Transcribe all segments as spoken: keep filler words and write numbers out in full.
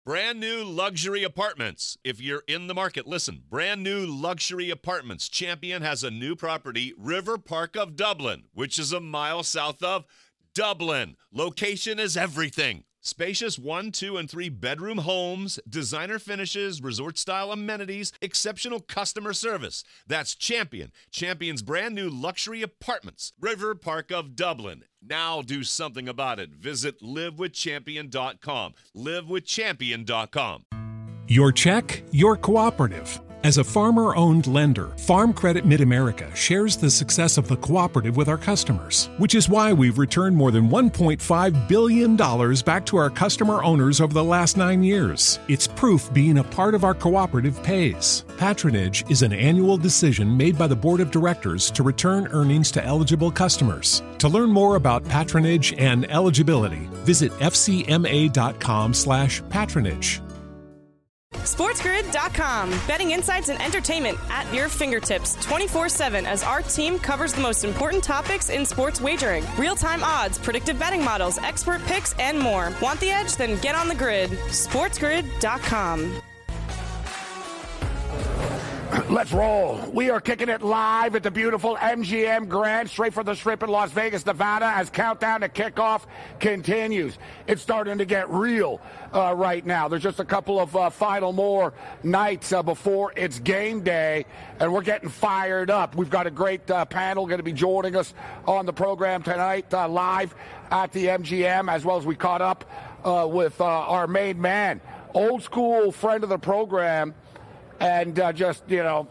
Brand new luxury apartments. If you're in the market, listen. Brand new luxury apartments. Champion has a new property, River Park of Dublin, which is a mile south of Dublin. Location is everything. Spacious one, two, and three bedroom homes, designer finishes, resort-style amenities, exceptional customer service. That's Champion. Champion's brand new luxury apartments. River Park of Dublin. Now do something about it. Visit live with champion dot com. live with champion dot com. Your check, your cooperative. As a farmer-owned lender, Farm Credit Mid-America shares the success of the cooperative with our customers, which is why we've returned more than one point five billion dollars back to our customer owners over the last nine years. It's proof being a part of our cooperative pays. Patronage is an annual decision made by the Board of Directors to return earnings to eligible customers. To learn more about patronage and eligibility, visit f c m a dot com slash patronage. SportsGrid dot com. Betting insights and entertainment at your fingertips twenty-four seven as our team covers the most important topics in sports wagering. Real-time odds, predictive betting models, expert picks, and more. Want the edge? Then get on the grid. SportsGrid dot com. Let's roll. We are kicking it live at the beautiful M G M Grand, straight from the Strip in Las Vegas, Nevada, as countdown to kickoff continues. It's starting to get real uh, right now. There's just a couple of uh, final more nights uh, before it's game day, and we're getting fired up. We've got a great uh, panel going to be joining us on the program tonight, uh, live at the M G M, as well as we caught up uh, with uh, our main man, old school friend of the program, and uh, just, you know,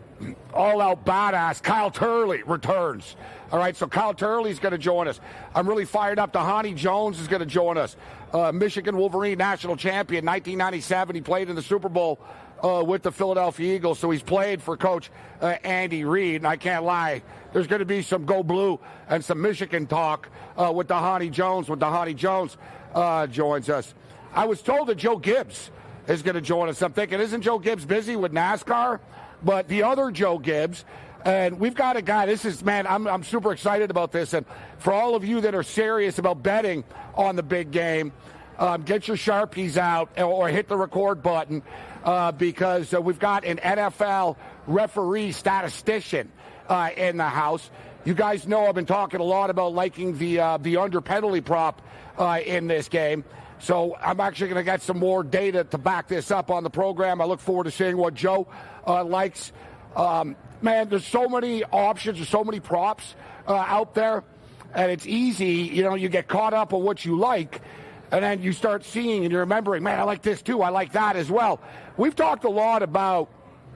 all-out badass, Kyle Turley returns. All right, so Kyle Turley's going to join us. I'm really fired up. Dhani Jones is going to join us. Uh, Michigan Wolverine national champion, nineteen ninety-seven. He played in the Super Bowl uh, with the Philadelphia Eagles, so he's played for Coach uh, Andy Reid. And I can't lie, there's going to be some Go Blue and some Michigan talk uh, with Dhani Jones when Dhani Jones uh, joins us. I was told that Joe Gibbs is going to join us. I'm thinking, isn't Joe Gibbs busy with NASCAR? But the other Joe Gibbs, and we've got a guy, this is, man, I'm, I'm super excited about this. And for all of you that are serious about betting on the big game, um, get your Sharpies out or hit the record button uh, because uh, we've got an N F L referee statistician uh, in the house. You guys know I've been talking a lot about liking the, uh, the under penalty prop uh, in this game. So I'm actually going to get some more data to back this up on the program. I look forward to seeing what Joe uh, likes. Um, man, there's so many options, there's so many props uh, out there, and it's easy. You know, you get caught up on what you like, and then you start seeing and you're remembering, man, I like this too, I like that as well. We've talked a lot about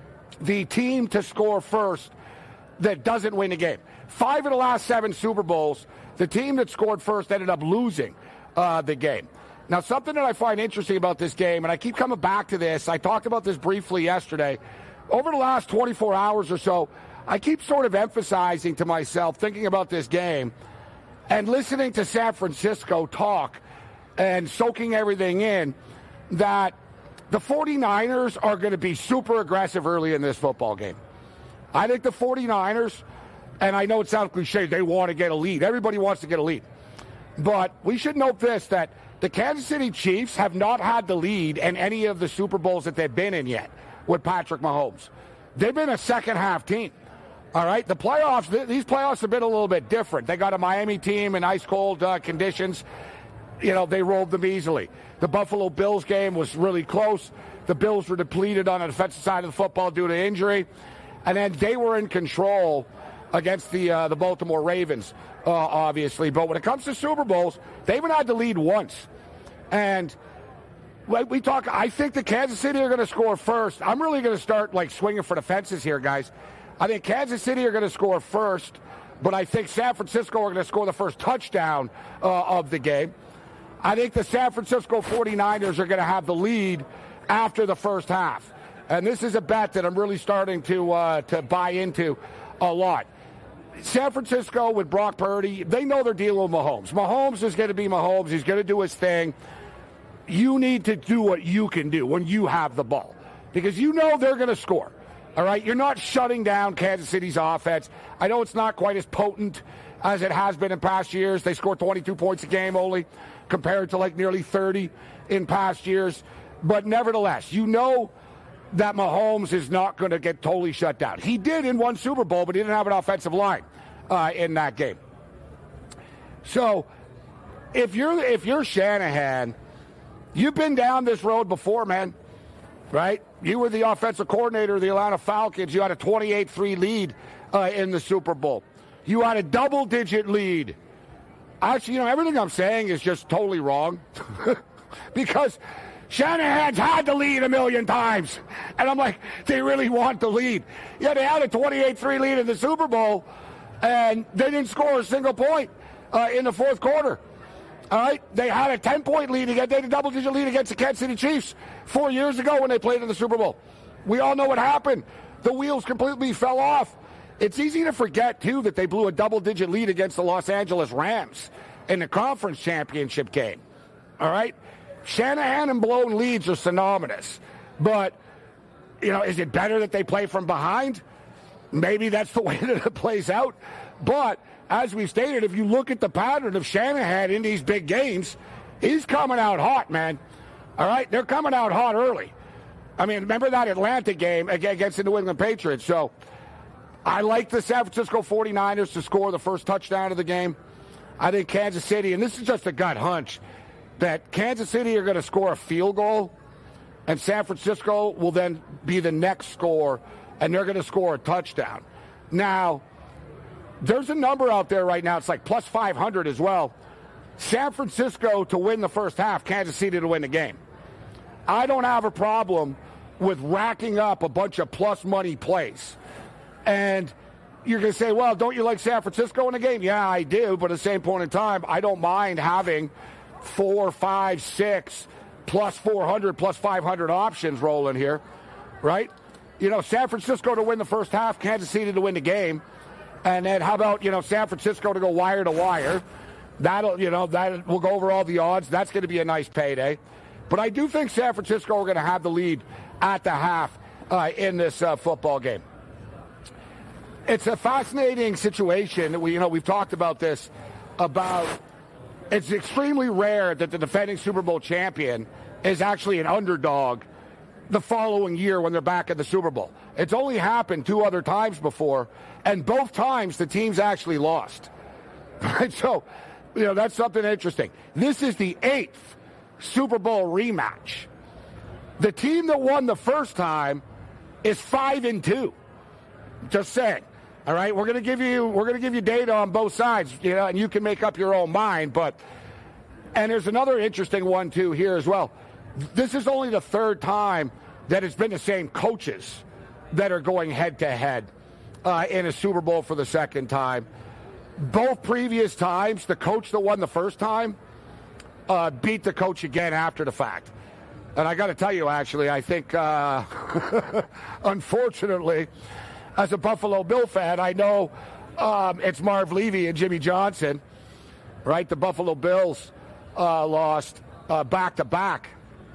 the team to score first that doesn't win the game. Five of the last seven Super Bowls, the team that scored first ended up losing uh, the game. Now, something that I find interesting about this game, and I keep coming back to this, I talked about this briefly yesterday. Over the last twenty-four hours or so, I keep sort of emphasizing to myself, thinking about this game, and listening to San Francisco talk and soaking everything in, that the 49ers are going to be super aggressive early in this football game. I think the 49ers, and I know it sounds cliche, they want to get a lead. Everybody wants to get a lead. But we should note this, that the Kansas City Chiefs have not had the lead in any of the Super Bowls that they've been in yet with Patrick Mahomes. They've been a second-half team. All right, the playoffs, th- these playoffs have been a little bit different. They got a Miami team in ice-cold uh, conditions. You know, they rolled them easily. The Buffalo Bills game was really close. The Bills were depleted on the defensive side of the football due to injury. And then they were in control against the uh, the Baltimore Ravens, uh, obviously. But when it comes to Super Bowls, they haven't had the lead once. And when we talk, I think the Kansas City are going to score first. I'm really going to start, like, swinging for the fences here, guys. I think Kansas City are going to score first, but I think San Francisco are going to score the first touchdown uh, of the game. I think the San Francisco 49ers are going to have the lead after the first half. And this is a bet that I'm really starting to uh, to buy into a lot. San Francisco with Brock Purdy, they know they're dealing with Mahomes. Mahomes is going to be Mahomes. He's going to do his thing. You need to do what you can do when you have the ball, because you know they're going to score. All right? You're not shutting down Kansas City's offense. I know it's not quite as potent as it has been in past years. They score twenty-two points a game only compared to like nearly thirty in past years. But nevertheless, you know that Mahomes is not going to get totally shut down. He did in one Super Bowl, but he didn't have an offensive line uh, in that game. So if you're if you're Shanahan, you've been down this road before, man, right? You were the offensive coordinator of the Atlanta Falcons. You had a twenty-eight three lead uh, in the Super Bowl. You had a double-digit lead. Actually, you know, everything I'm saying is just totally wrong because Shanahan's had the lead a million times. And I'm like, they really want the lead. Yeah, they had a twenty-eight three lead in the Super Bowl, and they didn't score a single point uh, in the fourth quarter. All right? They had a ten-point lead against, they had a double-digit lead against the Kansas City Chiefs four years ago when they played in the Super Bowl. We all know what happened. The wheels completely fell off. It's easy to forget, too, that they blew a double-digit lead against the Los Angeles Rams in the conference championship game. All right? Shanahan and blown leads are synonymous. But, you know, is it better that they play from behind? Maybe that's the way that it plays out. But, as we've stated, if you look at the pattern of Shanahan in these big games, he's coming out hot, man. All right? They're coming out hot early. I mean, remember that Atlanta game against the New England Patriots? So, I like the San Francisco forty-niners to score the first touchdown of the game. I think Kansas City, and this is just a gut hunch, that Kansas City are going to score a field goal, and San Francisco will then be the next score, and they're going to score a touchdown. Now, there's a number out there right now. It's like plus five hundred as well. San Francisco to win the first half, Kansas City to win the game. I don't have a problem with racking up a bunch of plus money plays. And you're going to say, well, don't you like San Francisco in the game? Yeah, I do. But at the same point in time, I don't mind having four, five, six, plus four hundred, plus five hundred options rolling here, right? You know, San Francisco to win the first half, Kansas City to win the game. And then how about, you know, San Francisco to go wire to wire? That'll, you know, that we'll go over all the odds. That's going to be a nice payday. But I do think San Francisco are going to have the lead at the half uh, in this uh, football game. It's a fascinating situation. We, you know, we've talked about this, about it's extremely rare that the defending Super Bowl champion is actually an underdog the following year when they're back in the Super Bowl. It's only happened two other times before, and both times the teams actually lost. Right? So, you know, that's something interesting. This is the eighth Super Bowl rematch. The team that won the first time is five and two. Just saying. All right, we're gonna give you we're gonna give you data on both sides, you know, and you can make up your own mind. But and there's another interesting one too here as well. This is only the third time that it's been the same coaches that are going head to head uh, in a Super Bowl for the second time. Both previous times, the coach that won the first time uh, beat the coach again after the fact. And I got to tell you, actually, I think, uh, unfortunately, as a Buffalo Bill fan, I know um, it's Marv Levy and Jimmy Johnson, right? The Buffalo Bills uh, lost uh, back-to-back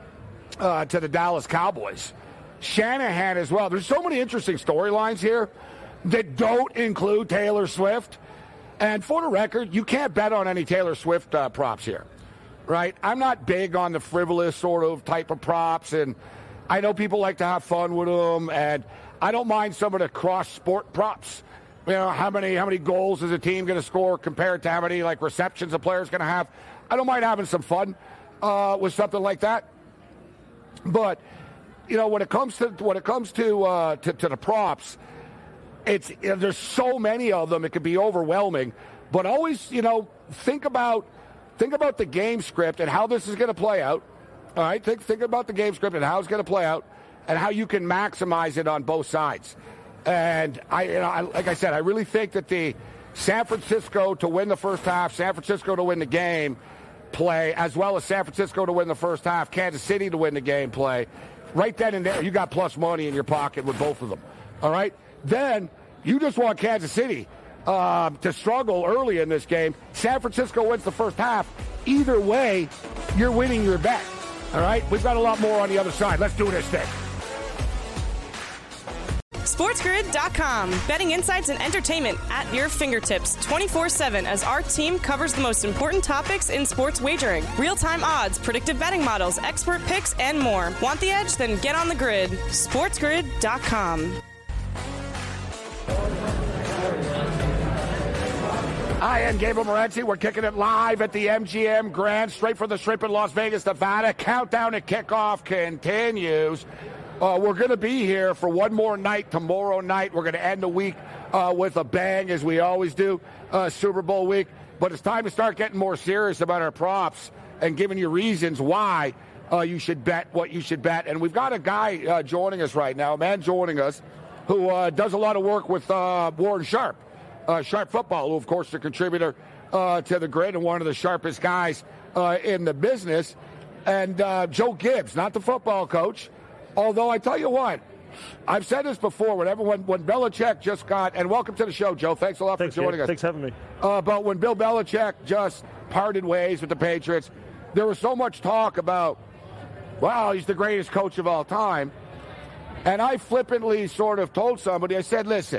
uh, to the Dallas Cowboys. Shanahan as well. There's so many interesting storylines here that don't include Taylor Swift. And for the record, you can't bet on any Taylor Swift uh, props here, right? I'm not big on the frivolous sort of type of props, and I know people like to have fun with them, and I don't mind some of the cross-sport props. You know, how many how many goals is a team going to score compared to how many, like, receptions a player's going to have. I don't mind having some fun uh, with something like that. But, you know, when it comes to when it comes to uh, to, to the props, it's you know, there's so many of them, it could be overwhelming. But always, you know, think about think about the game script and how this is going to play out. All right, think think about the game script and how it's going to play out, and how you can maximize it on both sides. And I, you know, I, like I said, I really think that the San Francisco to win the first half, San Francisco to win the game play, as well as San Francisco to win the first half, Kansas City to win the game play, right then and there, you got plus money in your pocket with both of them. All right? Then you just want Kansas City uh, to struggle early in this game. San Francisco wins the first half. Either way, you're winning your bet. All right? We've got a lot more on the other side. Let's do this thing. SportsGrid dot com. Betting insights and entertainment at your fingertips twenty-four seven as our team covers the most important topics in sports wagering. Real-time odds, predictive betting models, expert picks, and more. Want the edge? Then get on the grid. SportsGrid dot com. I am Gabriel Morency. We're kicking it live at the M G M Grand, straight from the Strip in Las Vegas, Nevada. Countdown to kickoff continues. Uh, we're going to be here for one more night tomorrow night. We're going to end the week uh, with a bang, as we always do, uh, Super Bowl week. But it's time to start getting more serious about our props and giving you reasons why uh, you should bet what you should bet. And we've got a guy uh, joining us right now, a man joining us, who uh, does a lot of work with uh, Warren Sharp. Uh, Sharp Football, who, of course, is a contributor uh, to the grid and one of the sharpest guys uh, in the business. And uh, Joe Gibbs, not the football coach, although I tell you what, I've said this before, whenever when, when Belichick just got, and welcome to the show, Joe. Thanks a lot Thanks, for joining Gabe. us. Thanks for having me. Uh, but when Bill Belichick just parted ways with the Patriots, there was so much talk about, wow, he's the greatest coach of all time. And I flippantly sort of told somebody, I said, listen,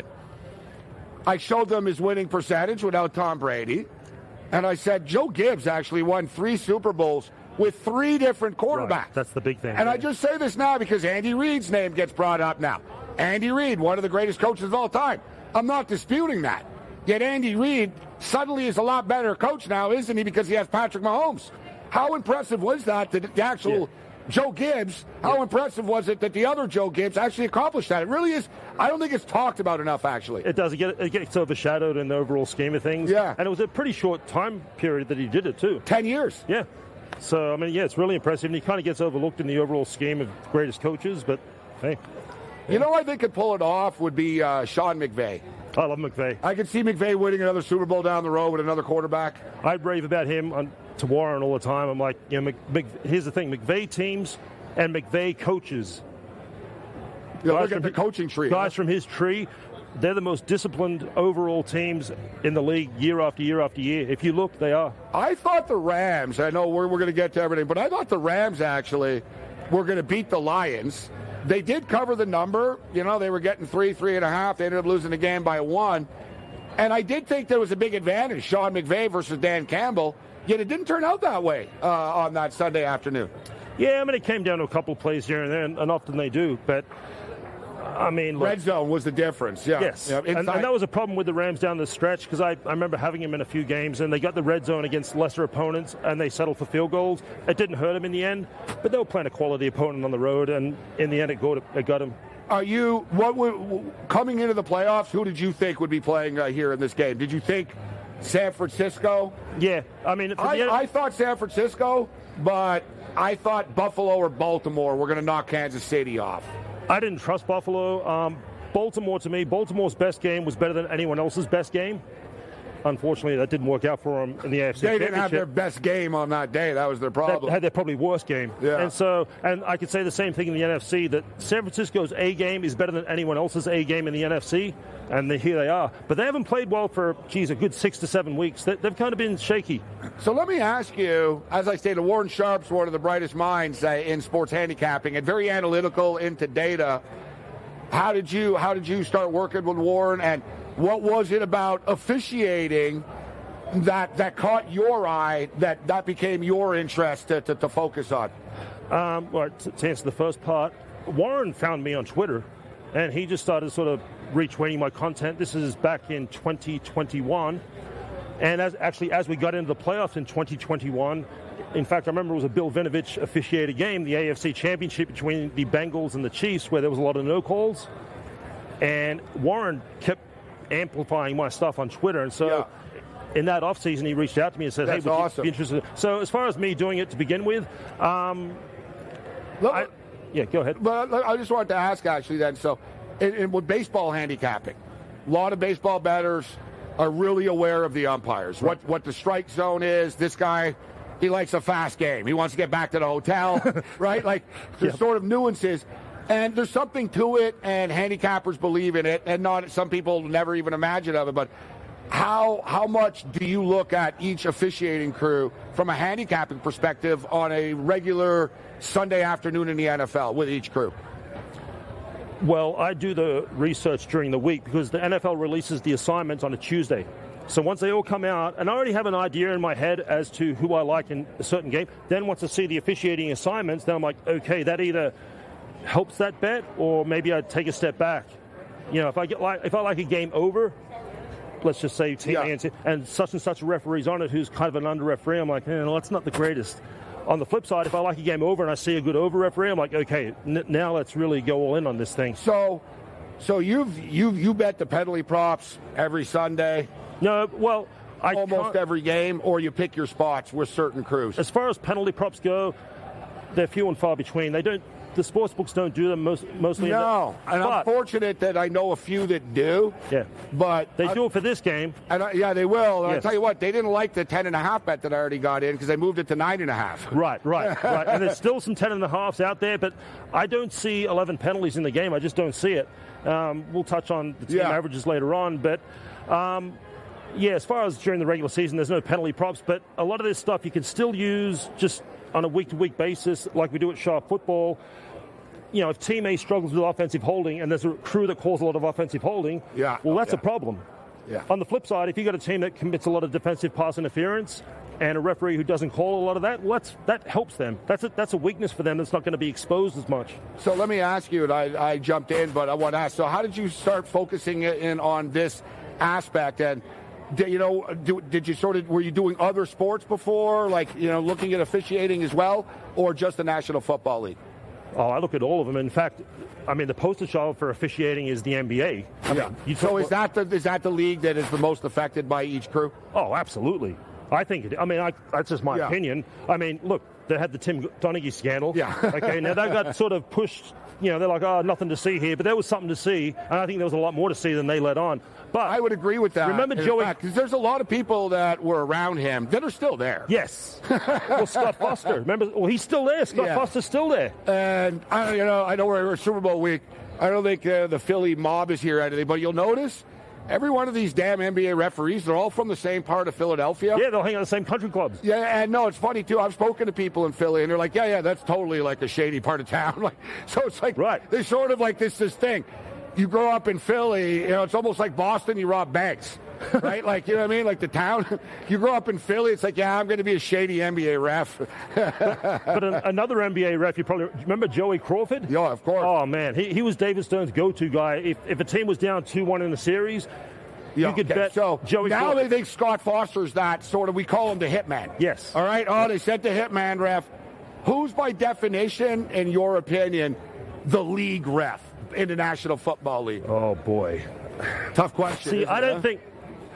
I showed them his winning percentage without Tom Brady. And I said, Joe Gibbs actually won three Super Bowls with three different quarterbacks. Right. That's the big thing. And yeah. I just say this now because Andy Reid's name gets brought up now. Andy Reid, one of the greatest coaches of all time. I'm not disputing that. Yet Andy Reid suddenly is a lot better coach now, isn't he, because he has Patrick Mahomes. How impressive was that, that the actual yeah. Joe Gibbs, how yeah. impressive was it that the other Joe Gibbs actually accomplished that? It really is. I don't think it's talked about enough, actually. It does. It, get, it gets overshadowed in the overall scheme of things. Yeah. And it was a pretty short time period that he did it, too. Ten years. Yeah. So, I mean, yeah, it's really impressive. And he kind of gets overlooked in the overall scheme of greatest coaches, but, hey. Yeah. You know, I think could pull it off would be uh, Sean McVay. I love McVay. I could see McVay winning another Super Bowl down the road with another quarterback. I rave about him on, to Warren all the time. I'm like, you know, Mc, Mc, here's the thing. McVay teams and McVay coaches. Yeah, look at the coaching tree. Guys huh? from his tree, they're the most disciplined overall teams in the league year after year after year. If you look, they are. I thought the Rams, I know we're, we're going to get to everything, but I thought the Rams actually were going to beat the Lions. They did cover the number. You know, they were getting three, three and a half. They ended up losing the game by one. And I did think there was a big advantage, Sean McVay versus Dan Campbell, yet it didn't turn out that way uh, on that Sunday afternoon. Yeah, I mean, it came down to a couple of plays here and there, and, and often they do, but I mean, look, red zone was the difference. Yeah. Yes, yeah, and, and that was a problem with the Rams down the stretch because I, I remember having them in a few games, and they got the red zone against lesser opponents, and they settled for field goals. It didn't hurt them in the end, but they were playing a quality opponent on the road, and in the end, it got it got them. Are you what would, coming into the playoffs? Who did you think would be playing uh, here in this game? Did you think San Francisco? Yeah, I mean, I, end, I thought San Francisco, but I thought Buffalo or Baltimore were going to knock Kansas City off. I didn't trust Buffalo. Um, Baltimore, to me, Baltimore's best game was better than anyone else's best game. Unfortunately, that didn't work out for them in the A F C They didn't Championship. have their best game on that day. That was their problem. They had their probably worst game. Yeah. And so, and I could say the same thing in the N F C, that San Francisco's A game is better than anyone else's A game in the N F C, and they, here they are. But they haven't played well for, geez, a good six to seven weeks. They, they've kind of been shaky. So let me ask you, as I stated, Warren Sharp's one of the brightest minds uh, in sports handicapping and very analytical into data. How did you how did you start working with Warren, and what was it about officiating that that caught your eye, that that became your interest to, to, to focus on? Um, well, to, to answer the first part, Warren found me on Twitter, and he just started sort of retweeting my content. This is back in twenty twenty-one, and as actually as we got into the playoffs in twenty twenty-one, in fact, I remember it was a Bill Vinovich officiated game, the A F C Championship between the Bengals and the Chiefs, where there was a lot of no calls, and Warren kept amplifying my stuff on Twitter, and so. Yeah. In that offseason, he reached out to me and said, That's hey, would awesome. you be interested? So as far as me doing it to begin with, um, Look, I, yeah, go ahead. But I just wanted to ask, actually, then, so in, in, with baseball handicapping, a lot of baseball bettors are really aware of the umpires, right. what, what the strike zone is. This guy, he likes a fast game. He wants to get back to the hotel, right? Like, there's yep. sort of nuances. And there's something to it, and handicappers believe in it, and not some people never even imagine of it, but How how much do you look at each officiating crew from a handicapping perspective on a regular Sunday afternoon in the N F L with each crew? Well, I do the research during the week because the N F L releases the assignments on a Tuesday. So once they all come out, and I already have an idea in my head as to who I like in a certain game, then once I see the officiating assignments, then I'm like, okay, that either helps that bet or maybe I'd take a step back. You know, if I get like if I like a game over, let's just say team yeah. A and, C, and such and such a referee's on it who's kind of an under referee, I'm like, eh, no, that's not the greatest. On the flip side, if I like a game over and I see a good over referee, I'm like, okay, n- now let's really go all in on this thing. So, so you've you you bet the penalty props every Sunday. No, well, I almost can't. every game, or you pick your spots with certain crews. As far as penalty props go, they're few and far between. They don't. The sports books don't do them most, mostly. No, the, and but, I'm fortunate that I know a few that do. Yeah, but they I, do it for this game. And I, yeah, they will. And yes. I tell you what, they didn't like the ten and a half bet that I already got in because they moved it to nine and a half. Right, right, right. And there's still some ten and a halves out there, but I don't see eleven penalties in the game. I just don't see it. Um, we'll touch on the team yeah. averages later on, but. Um, Yeah, as far as during the regular season, there's no penalty props, but a lot of this stuff you can still use just on a week-to-week basis, like we do at Sharp Football. You know, if Team A struggles with offensive holding and there's a crew that calls a lot of offensive holding, yeah. well, that's yeah. a problem. Yeah. On the flip side, if you've got a team that commits a lot of defensive pass interference and a referee who doesn't call a lot of that, well, that's, that helps them. That's a, that's a weakness for them that's not going to be exposed as much. So let me ask you, and I, I jumped in, but I want to ask, so how did you start focusing in on this aspect? And Did, you know, do, did you sort of, were you doing other sports before, like, you know, looking at officiating as well, or just the National Football League? Oh, I look at all of them. In fact, I mean, the poster child for officiating is the N B A. I yeah. mean, you so is about, that the is that the league that is the most affected by each crew? Oh, absolutely. I think it. I mean, I, that's just my yeah. opinion. I mean, look, they had the Tim Donaghy scandal. Yeah. Okay, now that got sort of pushed. You know, they're like, oh, nothing to see here, but there was something to see, and I think there was a lot more to see than they let on. But I would agree with that. Remember Joey? Because there's a lot of people that were around him that are still there. Yes. Well, Scott Foster. Remember? Well, he's still there. Scott yeah. Foster's still there. And I, you know, I know we're Super Bowl week. I don't think uh, the Philly mob is here or anything, but you'll notice every one of these damn N B A referees, they're all from the same part of Philadelphia. Yeah, they'll hang out the same country clubs. Yeah, and no, it's funny, too. I've spoken to people in Philly, and they're like, yeah, yeah, that's totally like a shady part of town. Like, so it's like, right. There's sort of like this this thing. You grow up in Philly, you know, it's almost like Boston, you rob banks. Right? Like, you know what I mean? Like the town. You grow up in Philly, it's like, yeah, I'm going to be a shady N B A ref. but but an, another N B A ref, you probably remember Joey Crawford? Yeah, of course. Oh, man. He, he was David Stern's go-to guy. If, if a team was down two one in the series, Yeah, you could okay. bet so Joey now Crawford. they think Scott Foster's that sort of, we call him the hitman. Yes. All right? Oh, they sent the hitman ref. Who's, by definition, in your opinion, the league ref in the National Football League? Oh, boy. Tough question. See, I it, don't huh? think...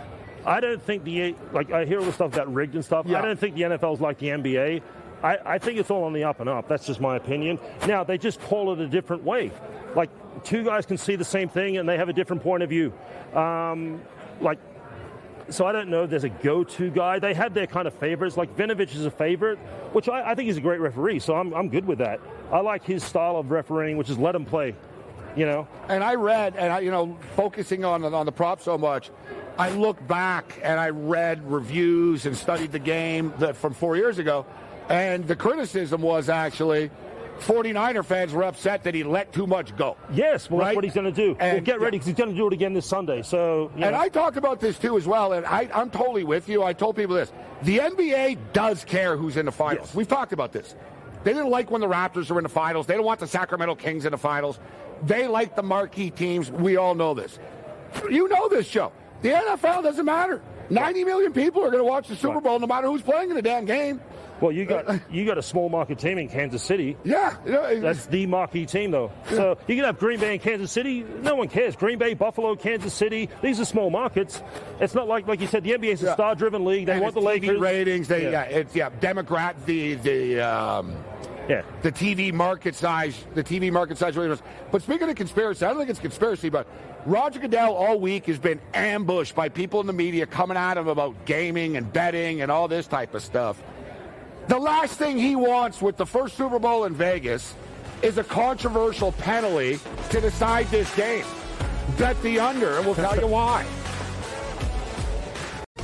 I don't think the, like, I hear all the stuff about rigged and stuff. Yeah. I don't think the N F L's like the N B A. I, I think it's all on the up and up. That's just my opinion. Now, they just call it a different way. Like, two guys can see the same thing and they have a different point of view. Um, like, so I don't know if there's a go-to guy. They have their kind of favorites. Like, Vinovich is a favorite, which I, I think he's a great referee, so I'm, I'm good with that. I like his style of refereeing, which is let him play, you know. And I read, and I, you know, focusing on, on the prop so much, I look back and I read reviews and studied the game that from four years ago, and the criticism was actually forty-niner fans were upset that he let too much go. Yes, well, right? that's what he's going to do. And, well, get ready because he's going to do it again this Sunday. So, you and know. I talked about this too as well, and I, I'm totally with you. I told people this: the N B A does care who's in the finals. Yes. We've talked about this. They didn't like when the Raptors were in the finals. They don't want the Sacramento Kings in the finals. They like the marquee teams. We all know this. You know this, Joe. The N F L doesn't matter. ninety million people are going to watch the Super Bowl no matter who's playing in the damn game. Well, you got you got a small market team in Kansas City. Yeah. You know, That's the marquee team, though. So you can have Green Bay and Kansas City. No one cares. Green Bay, Buffalo, Kansas City. These are small markets. It's not like, like you said, the N B A is a yeah. star-driven league. They and want the T V Lakers. ratings. They, yeah. Yeah. yeah, it's yeah. Democrat the the um, yeah. the T V market size, the T V market size. But speaking of conspiracy, I don't think it's conspiracy, but Roger Goodell all week has been ambushed by people in the media coming at him about gaming and betting and all this type of stuff. The last thing he wants with the first Super Bowl in Vegas is a controversial penalty to decide this game. Bet the under, and we'll tell you why.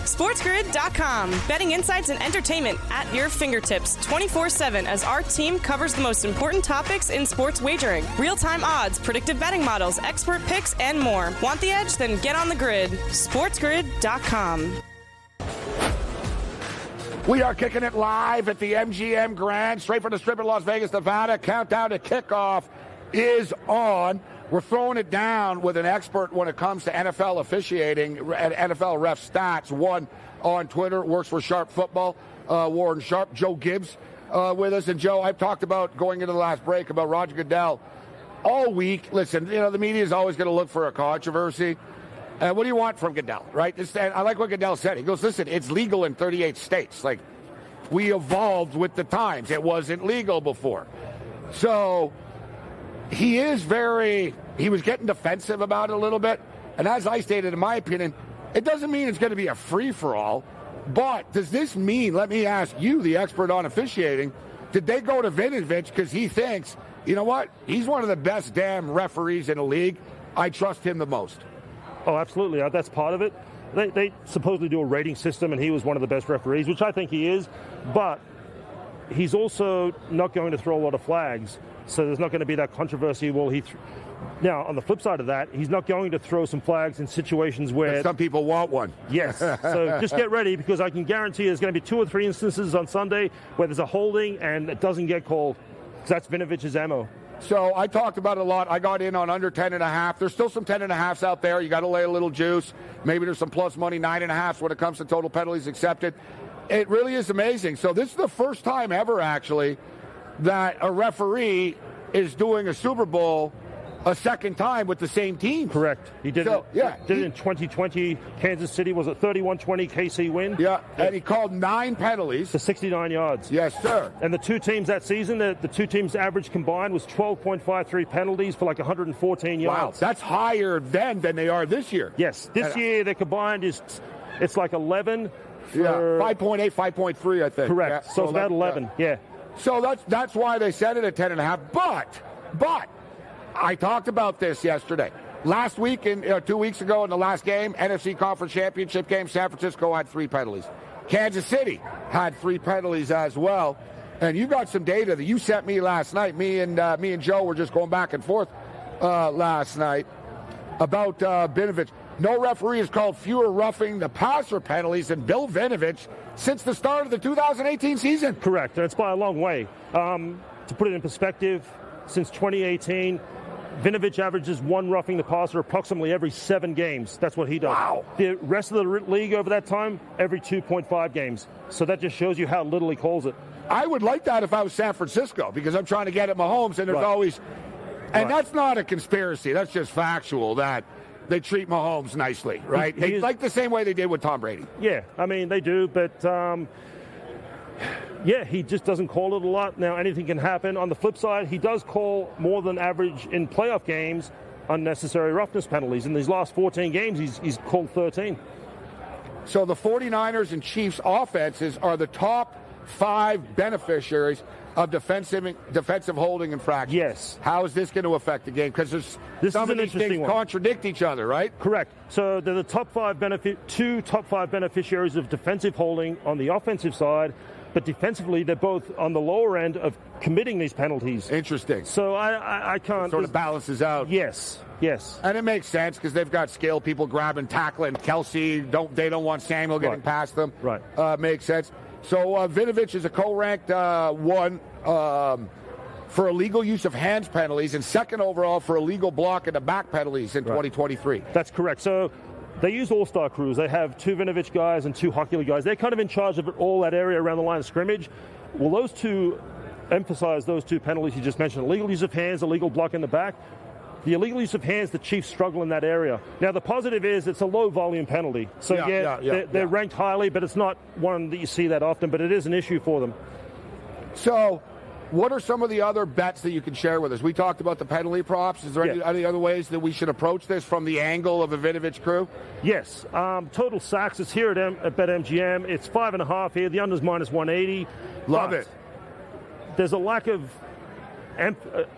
SportsGrid dot com. Betting insights and entertainment at your fingertips twenty-four seven as our team covers the most important topics in sports wagering. Real-time odds, predictive betting models, expert picks, and more. Want the edge? Then get on the grid. SportsGrid dot com. We are kicking it live at the M G M Grand, straight from the Strip in Las Vegas, Nevada. Countdown to kickoff is on. We're throwing it down with an expert when it comes to N F L officiating, N F L ref stats. One on Twitter, works for Sharp Football, uh, Warren Sharp. Joe Gibbs uh, with us. And Joe, I've talked about, going into the last break, about Roger Goodell all week. Listen, you know, the media is always going to look for a controversy. Uh, what do you want from Goodell, right? This, I like what Goodell said. He goes, listen, it's legal in thirty-eight states. Like, we evolved with the times. It wasn't legal before. So he is very, he was getting defensive about it a little bit. And as I stated, in my opinion, it doesn't mean it's going to be a free-for-all. But does this mean, let me ask you, the expert on officiating, did they go to Vinovich because he thinks, you know what, he's one of the best damn referees in the league. I trust him the most. Oh, absolutely. That's part of it. They, they supposedly do a rating system, and he was one of the best referees, which I think he is. But he's also not going to throw a lot of flags. So there's not going to be that controversy. Well, he th- now, on the flip side of that, he's not going to throw some flags in situations where... Some people want one. Yes. So just get ready, because I can guarantee there's going to be two or three instances on Sunday where there's a holding and it doesn't get called. Because that's Vinovich's ammo. So I talked about it a lot. I got in on under ten and a half. There's still some ten and a halves out there. You got to lay a little juice. Maybe there's some plus money, nine and a halves when it comes to total penalties accepted. It really is amazing. So this is the first time ever, actually, that a referee is doing a Super Bowl a second time with the same team. Correct. He did, so, it, yeah, did he, it in twenty twenty. Kansas City was a thirty-one twenty K C win. Yeah, yeah, and he called nine penalties. To sixty-nine yards. Yes, sir. And the two teams that season, the, the two teams' average combined was twelve point five three penalties for like one hundred fourteen yards. Wow, that's higher then than they are this year. Yes, this and, year the combined is, it's like eleven. For, yeah, five point eight, five point three, I think. Correct. Yeah, so, so it's about eleven, yeah. yeah. So that's that's why they set it at ten and a half. But, but, I talked about this yesterday. Last week, and uh, two weeks ago in the last game, N F C Conference Championship game, San Francisco had three penalties. Kansas City had three penalties as well. And you got some data that you sent me last night. Me and uh, me and Joe were just going back and forth uh, last night about uh, Vinovich. No referee has called fewer roughing the passer penalties than Bill Vinovich since the start of the two thousand eighteen season. Correct, and it's by a long way. Um, to put it in perspective, since twenty eighteen, Vinovich averages one roughing the passer approximately every seven games. That's what he does. Wow. The rest of the league over that time, every two point five games. So that just shows you how little he calls it. I would like that if I was San Francisco, because I'm trying to get at Mahomes, and there's right. always... And right. that's not a conspiracy. That's just factual, that they treat Mahomes nicely, right? He, he is, like the same way they did with Tom Brady. Yeah, I mean, they do, but... Um, Yeah, he just doesn't call it a lot. Now, anything can happen. On the flip side, he does call more than average in playoff games unnecessary roughness penalties. In these last fourteen games, he's, he's called thirteen. So the 49ers and Chiefs offenses are the top five beneficiaries of defensive defensive holding infractions. Yes. How is this going to affect the game? Because there's this some is of an these interesting things one. contradict each other, right? Correct. So they're the top five benefit, two top five beneficiaries of defensive holding on the offensive side. But defensively, they're both on the lower end of committing these penalties. Interesting. So I, I, I can't... It sort of balances out. Yes, yes. And it makes sense because they've got skilled people grabbing, tackling. Kelsey, don't they don't want Samuel getting right. past them. Right. Uh, makes sense. So uh, Vinovich is a co-ranked uh, one um, for illegal use of hands penalties and second overall for illegal block in the back penalties in right. twenty twenty-three. That's correct. So... They use all-star crews. They have two Vinovich guys and two Hockey guys. They're kind of in charge of all that area around the line of scrimmage. Well, those two emphasize those two penalties you just mentioned. Illegal use of hands, illegal block in the back. The illegal use of hands, the Chiefs struggle in that area. Now, the positive is it's a low-volume penalty. So, yeah, yeah, yeah, yeah they're, they're yeah. ranked highly, but it's not one that you see that often, but it is an issue for them. So... what are some of the other bets that you can share with us? We talked about the penalty props. Is there yeah. any, any other ways that we should approach this from the angle of a Vinovich crew? Yes. Um, total sacks is here at, M- at BetMGM. It's five and a half here. The under's minus one eighty. Love it. There's a lack of... Emp- uh,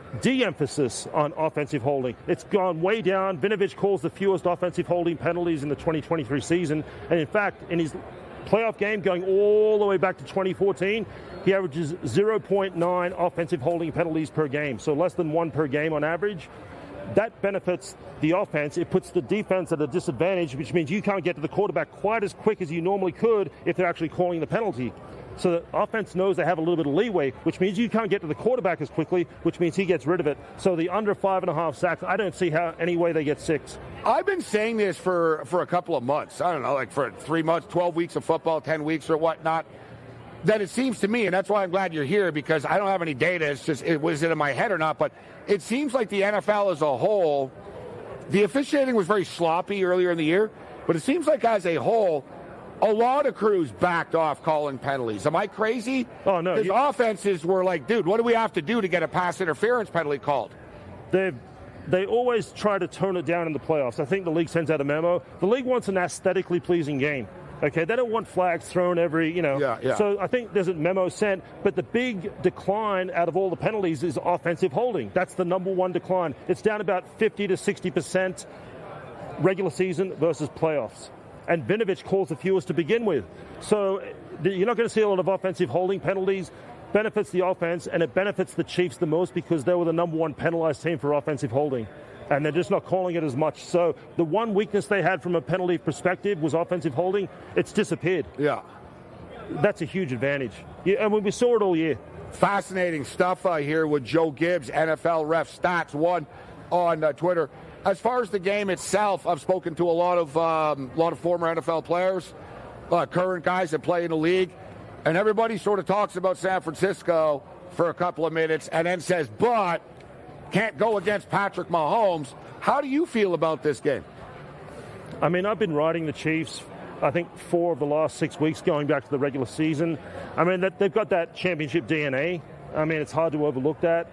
de-emphasis on offensive holding. It's gone way down. Vinovich calls the fewest offensive holding penalties in the twenty twenty-three season. And in fact, in his playoff game going all the way back to twenty fourteen, he averages zero point nine offensive holding penalties per game, so less than one per game on average. That benefits the offense. It puts the defense at a disadvantage, which means you can't get to the quarterback quite as quick as you normally could if they're actually calling the penalty. So the offense knows they have a little bit of leeway, which means you can't get to the quarterback as quickly, which means he gets rid of it. So the under five and a half sacks, I don't see how any way they get six. I've been saying this for, for a couple of months. I don't know, like for three months, twelve weeks of football, ten weeks or whatnot. That it seems to me, and that's why I'm glad you're here, because I don't have any data. It's just, it was it in my head or not, but it seems like the N F L as a whole, the officiating was very sloppy earlier in the year, but it seems like as a whole, a lot of crews backed off calling penalties. Am I crazy? Oh, no. Because You, offenses were like, dude, what do we have to do to get a pass interference penalty called? they've They always try to tone it down in the playoffs. I think the league sends out a memo. The league wants an aesthetically pleasing game. Okay, they don't want flags thrown every, you know. Yeah, yeah. So I think there's a memo sent, but the big decline out of all the penalties is offensive holding. That's the number one decline. It's down about fifty to sixty percent regular season versus playoffs. And Vinovich calls the fewest to begin with. So you're not going to see a lot of offensive holding penalties. Benefits the offense, and it benefits the Chiefs the most because they were the number one penalized team for offensive holding. And they're just not calling it as much. So the one weakness they had from a penalty perspective was offensive holding. It's disappeared. Yeah. That's a huge advantage. Yeah, and we saw it all year. Fascinating stuff uh, here with Joe Gibbs, N F L Ref Stats one on uh, Twitter. As far as the game itself, I've spoken to a lot of um, lot of former N F L players, uh, current guys that play in the league, and everybody sort of talks about San Francisco for a couple of minutes and then says, but can't go against Patrick Mahomes. How do you feel about this game? I mean, I've been riding the Chiefs, I think, four of the last six weeks going back to the regular season. I mean, that, they've got that championship D N A. I mean, it's hard to overlook that.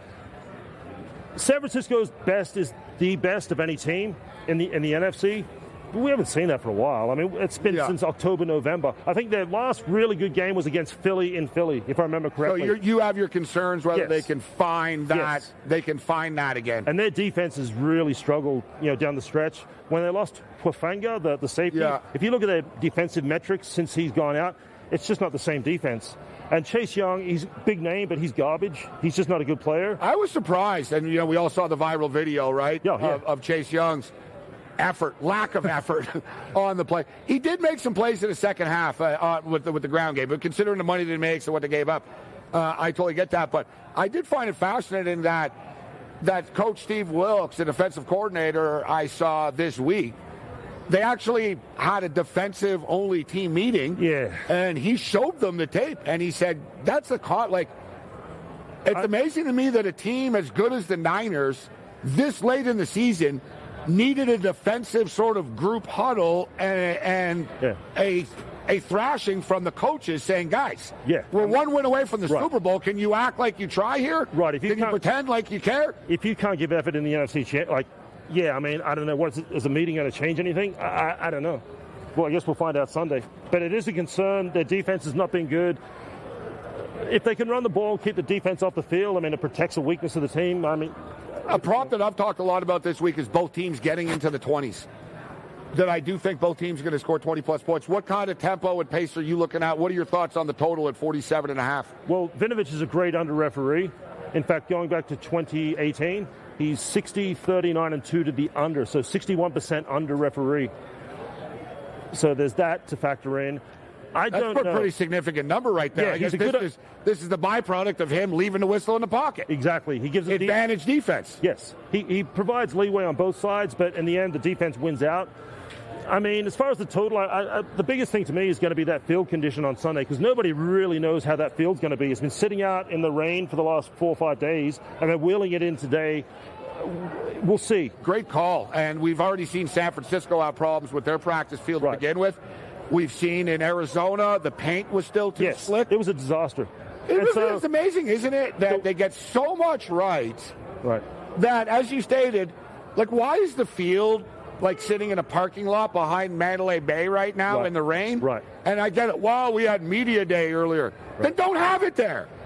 San Francisco's best is the best of any team in the in the N F C. But we haven't seen that for a while. I mean, it's been yeah. since October, November. I think their last really good game was against Philly in Philly, if I remember correctly. So you're, you have your concerns whether yes. they can find that. Yes. They can find that again. And their defense has really struggled, you know, down the stretch. When they lost Hufanga, the the safety, yeah. if you look at their defensive metrics since he's gone out, it's just not the same defense. And Chase Young, he's a big name, but he's garbage. He's just not a good player. I was surprised, and you know, we all saw the viral video, right, yeah, yeah. Of, of Chase Young's effort, lack of effort on the play. He did make some plays in the second half uh, uh, with the with the ground game, but considering the money that he makes and what they gave up, uh, I totally get that. But I did find it fascinating that that Coach Steve Wilks, the defensive coordinator I saw this week, they actually had a defensive-only team meeting, yeah, and he showed them the tape, and he said, that's a con- like, it's I, amazing to me that a team as good as the Niners, this late in the season, needed a defensive sort of group huddle and, and yeah. a a thrashing from the coaches saying, guys, yeah. we're one win away from the right. Super Bowl. Can you act like you try here? Right. If you Can you pretend like you care? If you can't give effort in the N F C, cha- like, yeah, I mean, I don't know. What's, is a meeting going to change anything? I, I, I don't know. Well, I guess we'll find out Sunday. But it is a concern. Their defense has not been good. If they can run the ball, keep the defense off the field, I mean, it protects the weakness of the team. I mean, a prop that I've talked a lot about this week is both teams getting into the twenties. That I do think both teams are going to score twenty-plus points. What kind of tempo and pace are you looking at? What are your thoughts on the total at forty-seven and a half? Well, Vinovich is a great under referee. In fact, going back to twenty eighteen, he's sixty, thirty-nine, and two to the under, so sixty-one percent under referee. So there's that to factor in. I That's don't a know. pretty significant number right there. Yeah, I guess he's a this, good, is, this is the byproduct of him leaving the whistle in the pocket. Exactly. He gives advantage de- defense. Yes. He, he provides leeway on both sides, but in the end, the defense wins out. I mean, as far as the total, I, I, the biggest thing to me is going to be that field condition on Sunday, because nobody really knows how that field's going to be. It's been sitting out in the rain for the last four or five days, and they're wheeling it in today. We'll see. Great call. And we've already seen San Francisco have problems with their practice field right. to begin with. We've seen in Arizona, the paint was still too yes, slick. It was a disaster. It was, so, it's amazing, isn't it, that so, they get so much right, right that, as you stated, like, why is the field like sitting in a parking lot behind Mandalay Bay right now right. in the rain? Right. And I get it. Wow, we had media day earlier. Right. Then don't have it there.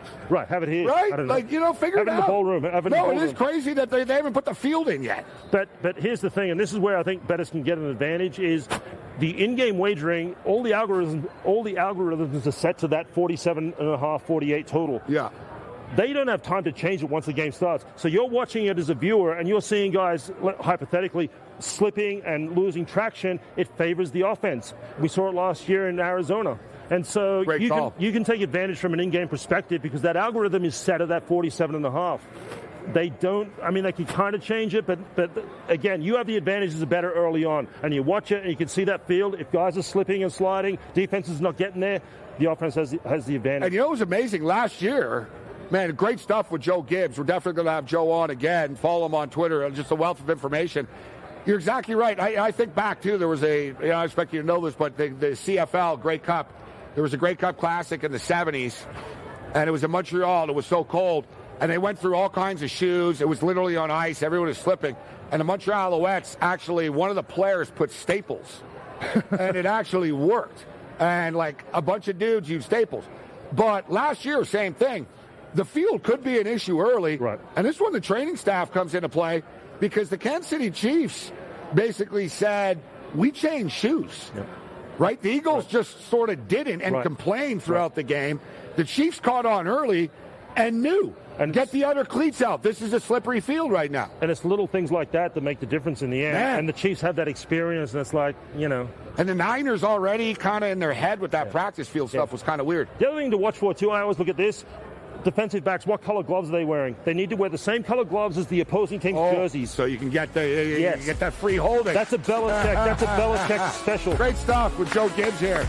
Right, have it here. Right? I don't know. Like, you know, figure have it it out. in the ballroom. Have it in no, the it is ballroom. crazy that they, they haven't put the field in yet. But but here's the thing, and this is where I think bettors can get an advantage, is the in-game wagering, all the algorithms all the algorithms are set to that forty-seven and a half, forty-eight total. Yeah. They don't have time to change it once the game starts. So you're watching it as a viewer, and you're seeing guys, hypothetically, slipping and losing traction. It favors the offense. We saw it last year in Arizona. And so Great you call. can, you can take advantage from an in-game perspective because that algorithm is set at that forty-seven and a half. They don't, I mean, they can kind of change it, but, but again, you have the advantage as a bettor early on. And you watch it, and you can see that field. If guys are slipping and sliding, defense is not getting there, the offense has the, has the advantage. And you know what was amazing? Last year, man, great stuff with Joe Gibbs. We're definitely going to have Joe on again. Follow him on Twitter. Just a wealth of information. You're exactly right. I, I think back, too, there was a, you know, I expect you to know this, but the, the C F L Grey Cup, there was a Grey Cup Classic in the seventies, and it was in Montreal. It was so cold, and they went through all kinds of shoes. It was literally on ice. Everyone was slipping. And the Montreal Alouettes, actually, one of the players put staples, and it actually worked. And, like, a bunch of dudes used staples. But last year, same thing. The field could be an issue early, right. And this is when the training staff comes into play because the Kansas City Chiefs basically said, we changed shoes. Yep. Right? The Eagles right. just sort of didn't and right. complained throughout right. the game. The Chiefs caught on early and knew. And get the other cleats out. This is a slippery field right now. And it's little things like that that make the difference in the end. Man. And the Chiefs have that experience, and it's like, you know. And the Niners already kind of in their head with that yeah. practice field stuff yeah. was kind of weird. The other thing to watch for, too, I always look at this. Defensive backs, what color gloves are they wearing? They need to wear the same color gloves as the opposing team's oh, jerseys. So you can get the you yes. can get that free holding. That's a Belichick. That's a Belichick special. Great stuff with Joe Gibbs here.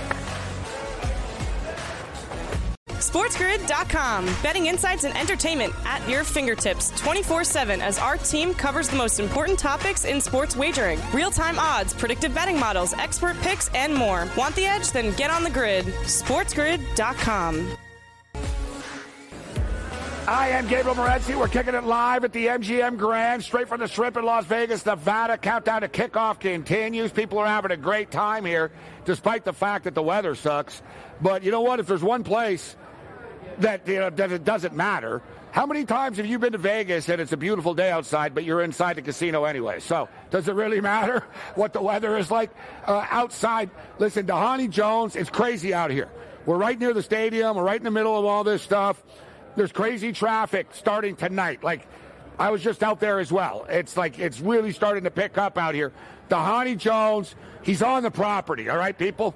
SportsGrid dot com. Betting insights and entertainment at your fingertips twenty-four seven as our team covers the most important topics in sports wagering. Real-time odds, predictive betting models, expert picks, and more. Want the edge? Then get on the grid. SportsGrid dot com. I am Gabriel Morency. We're kicking it live at the M G M Grand, straight from the Strip in Las Vegas, Nevada. Countdown to kickoff continues. People are having a great time here, despite the fact that the weather sucks. But you know what? If there's one place that, you know, that it doesn't matter, how many times have you been to Vegas and it's a beautiful day outside, but you're inside the casino anyway? So does it really matter what the weather is like uh, outside? Listen, Dhani Jones, it's crazy out here. We're right near the stadium. We're right in the middle of all this stuff. There's crazy traffic starting tonight. Like, I was just out there as well. It's like it's really starting to pick up out here. Dhani Jones, he's on the property, all right, people?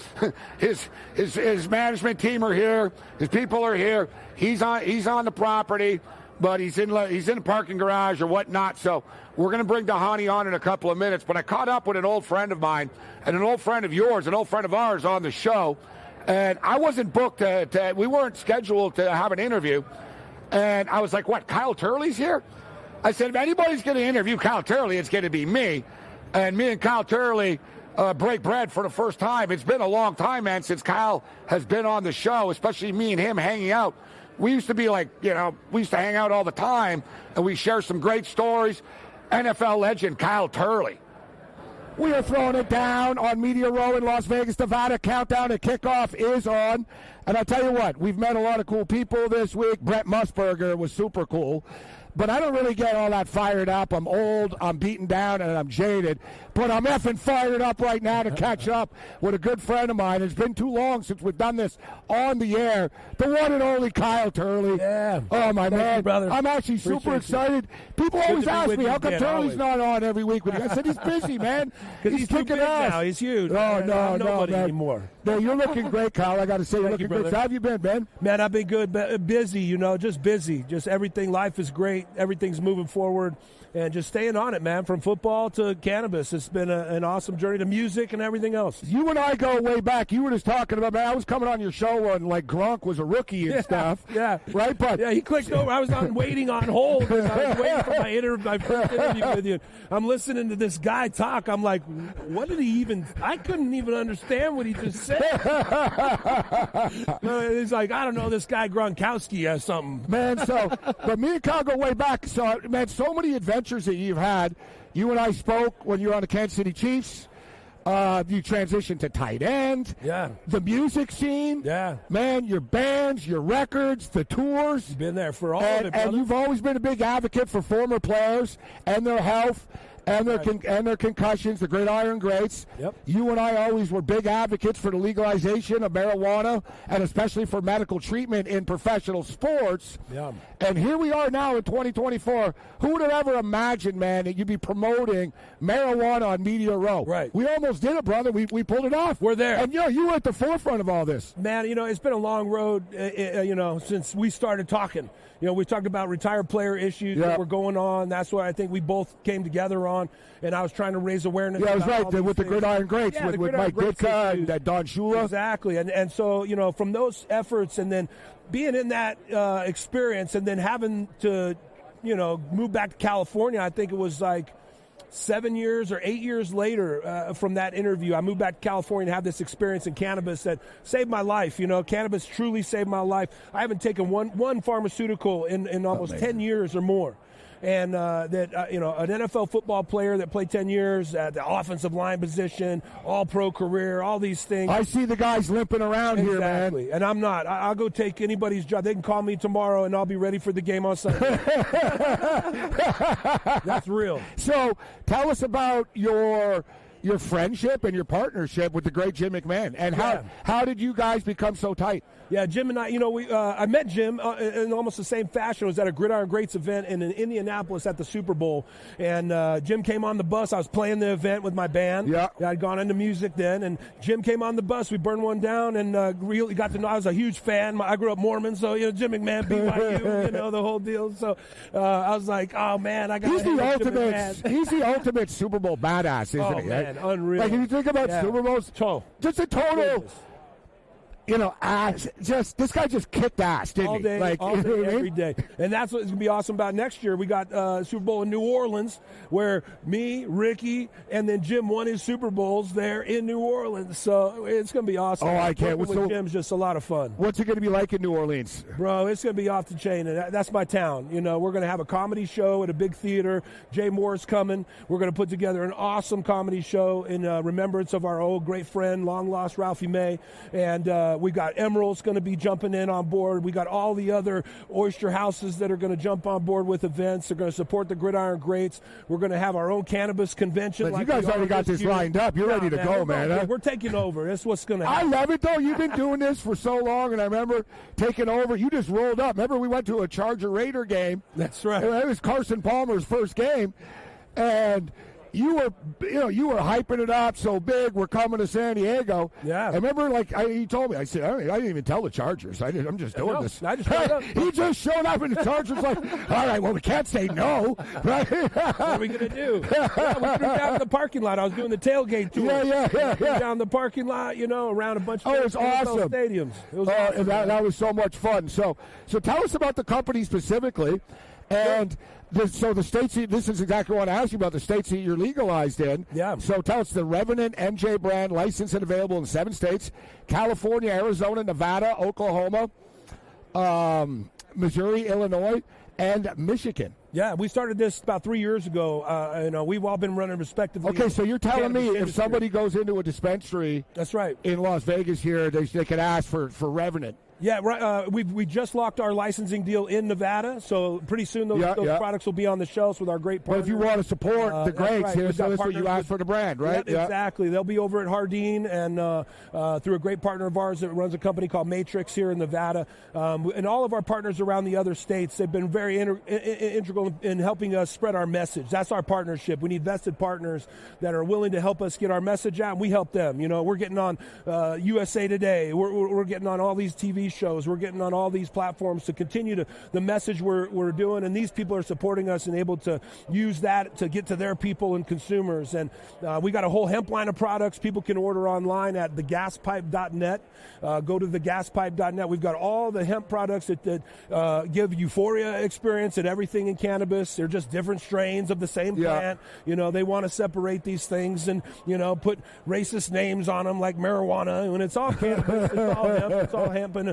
his, his his management team are here. His people are here. He's on he's on the property, but he's in he's in the parking garage or whatnot. So we're going to bring Dhani on in a couple of minutes. But I caught up with an old friend of mine and an old friend of yours, an old friend of ours on the show. And I wasn't booked to, to, we weren't scheduled to have an interview. And I was like, what, Kyle Turley's here? I said, if anybody's going to interview Kyle Turley, it's going to be me. And me and Kyle Turley uh, break bread for the first time. It's been a long time, man, since Kyle has been on the show, especially me and him hanging out. We used to be like, you know, we used to hang out all the time, and we share some great stories. N F L legend Kyle Turley. We are throwing it down on Media Row in Las Vegas, Nevada. Countdown to kickoff is on. And I'll tell you what, we've met a lot of cool people this week. Brent Musburger was super cool. But I don't really get all that fired up. I'm old, I'm beaten down, and I'm jaded. But I'm effing fired up right now to catch up with a good friend of mine. It's been too long since we've done this on the air. The one and only Kyle Turley. Yeah. Oh, my Thank man. you, brother. I'm actually super Appreciate excited. You. People Good always to be ask with me, you how come again, Turley's always. not on every week with you? I said, he's busy, man. Because he's he's too kicking big ass. now. He's huge. No, man. no, I'm no, nobody man. anymore. No, you're looking great, Kyle. I got to say, you're Thank looking you, great. brother. So how have you been, Ben? Man, I've been good, bu- busy, you know, just busy. Just everything. Life is great. Everything's moving forward. And just staying on it, man, from football to cannabis. It's been a, an awesome journey to music and everything else. You and I go way back. You were just talking about, man, I was coming on your show when, like, Gronk was a rookie and yeah, stuff. Yeah. Right? But yeah, he clicked over. I was on waiting on hold. I was waiting for my, inter- my first interview with you. I'm listening to this guy talk. I'm like, what did he even – I couldn't even understand what he just said. He's like, I don't know, this guy Gronkowski has something. Man, so – but me and Kyle go way back. So, man, so many adventures that you've had. You and I spoke when you were on the Kansas City Chiefs. Uh, you transition to tight end. Yeah. The music scene. Yeah. Man, your bands, your records, the tours. You've been there for all and, of it, brother. And you've always been a big advocate for former players and their health and their con- and their concussions, the Gridiron Greats. Yep. You and I always were big advocates for the legalization of marijuana and especially for medical treatment in professional sports. Yeah. And here we are now in twenty twenty-four. Who would have ever imagined, man, that you'd be promoting marijuana on Media Row? Right. We almost did it, brother. We we pulled it off. We're there. And, you know, you were at the forefront of all this. Man, you know, it's been a long road, uh, uh, you know, since we started talking. You know, we talked about retired player issues yeah. that were going on. That's what I think we both came together on. And I was trying to raise awareness. Yeah, I was right. The, with the Gridiron Greats, yeah, with, with Gridiron Mike Greats Ditka issues. and Don Shula. Exactly. And and so, you know, from those efforts and then being in that uh, experience and then having to, you know, move back to California, I think it was like seven years or eight years later uh, from that interview, I moved back to California and had this experience in cannabis that saved my life. You know, cannabis truly saved my life. I haven't taken one one pharmaceutical in, in almost Amazing. ten years or more. And uh, that, uh, you know, an N F L football player that played ten years at the offensive line position, all-pro career, all these things. I see the guys limping around exactly. here, man. Exactly, and I'm not. I- I'll go take anybody's job. They can call me tomorrow, and I'll be ready for the game on Sunday. That's real. So tell us about your your friendship and your partnership with the great Jim McMahon, and how Yeah. how did you guys become so tight? Yeah, Jim and I, you know, we uh, I met Jim uh, in almost the same fashion. I was at a Gridiron Greats event in, in Indianapolis at the Super Bowl, and uh, Jim came on the bus. I was playing the event with my band. Yeah. I'd gone into music then, and Jim came on the bus. We burned one down and uh, really got to know. I was a huge fan. I grew up Mormon, so, you know, Jim McMahon, B Y U, you know, the whole deal. So uh, I was like, oh, man, I got He's the ultimate. He's the ultimate Super Bowl badass, isn't Oh, he? man, unreal. Like if you think about Yeah. Super Bowls, Oh, just a total. goodness. You know, ass. Just this guy just kicked ass, didn't all he? day, Like all you know day, what I mean? every day. And that's what's going to be awesome about next year. We got uh, Super Bowl in New Orleans, where me, Ricky, and then Jim won his Super Bowls there in New Orleans. So it's going to be awesome. Oh, I can't. Working So- with Jim's just a lot of fun. What's it going to be like in New Orleans? Bro, it's going to be off the chain, and that- that's my town. You know, we're going to have a comedy show at a big theater. Jay Moore's coming. We're going to put together an awesome comedy show in uh, remembrance of our old great friend, long-lost Ralphie May. And uh, we got Emerald's going to be jumping in on board. We got all the other oyster houses that are going to jump on board with events. They're going to support the Gridiron Greats. We're going to have our own cannabis convention. But like you guys we already are got this year. lined up. You're Nah, ready to man, go, we're man. going- huh? We're taking over. That's what's going to I happen. love it, though. You've been doing this for so long, and I remember taking over. You just rolled up. Remember we went to a Charger Raider game. That's right. It was Carson Palmer's first game, and you were, you know, you were hyping it up so big. We're coming to San Diego. Yeah. I remember, like, I, he told me. I said, I, don't, I didn't even tell the Chargers. I did, I'm just doing No, this. I just showed up. He just showed up, and the Chargers like, all right, well, we can't say no, right? What are we going to do? Yeah, we threw down in the parking lot. I was doing the tailgate tour. Yeah, yeah, yeah, Threw yeah. down the parking lot, you know, around a bunch of Oh, it's N F L awesome. stadiums. It was Oh, awesome. and that, man. that was so much fun. So, so tell us about the company specifically, and the, so the states. This is exactly what I asked you about, the states that you're legalized in. Yeah. So tell us the Revenant M J brand, licensed and available in seven states: California, Arizona, Nevada, Oklahoma, um, Missouri, Illinois, and Michigan. Yeah, we started this about three years ago. Uh, you know, we've all been running respectively. Okay, so you're telling me cannabis if industry. somebody goes into a dispensary That's right. in Las Vegas here, they, they could ask for, for Revenant. Yeah, right. Uh, we we just locked our licensing deal in Nevada, so pretty soon those, Yeah, those yeah. products will be on the shelves with our great But partners. if you want to support Uh, the that's greats right. here, We've so got that's what you partners ask with- for the brand, right? Yep, exactly. They'll be over at Hardin and uh, uh, through a great partner of ours that runs a company called Matrix here in Nevada. Um, and all of our partners around the other states, they've been very inter- in- in- integral in helping us spread our message. That's our partnership. We need vested partners that are willing to help us get our message out, and we help them. You know, we're getting on uh, U S A Today. We're, we're, we're getting on all these T V shows. We're getting on all these platforms to continue to the message we're, we're doing, and these people are supporting us and able to use that to get to their people and consumers. And uh, we got a whole hemp line of products people can order online at the gas pipe dot net. Uh, go to the gas pipe dot net. We've got all the hemp products that, that uh, give euphoria experience and everything in cannabis. They're just different strains of the same Yeah. plant. You know, they want to separate these things and, you know, put racist names on them like marijuana. When it's all cannabis, it's all hemp, it's all hemp. And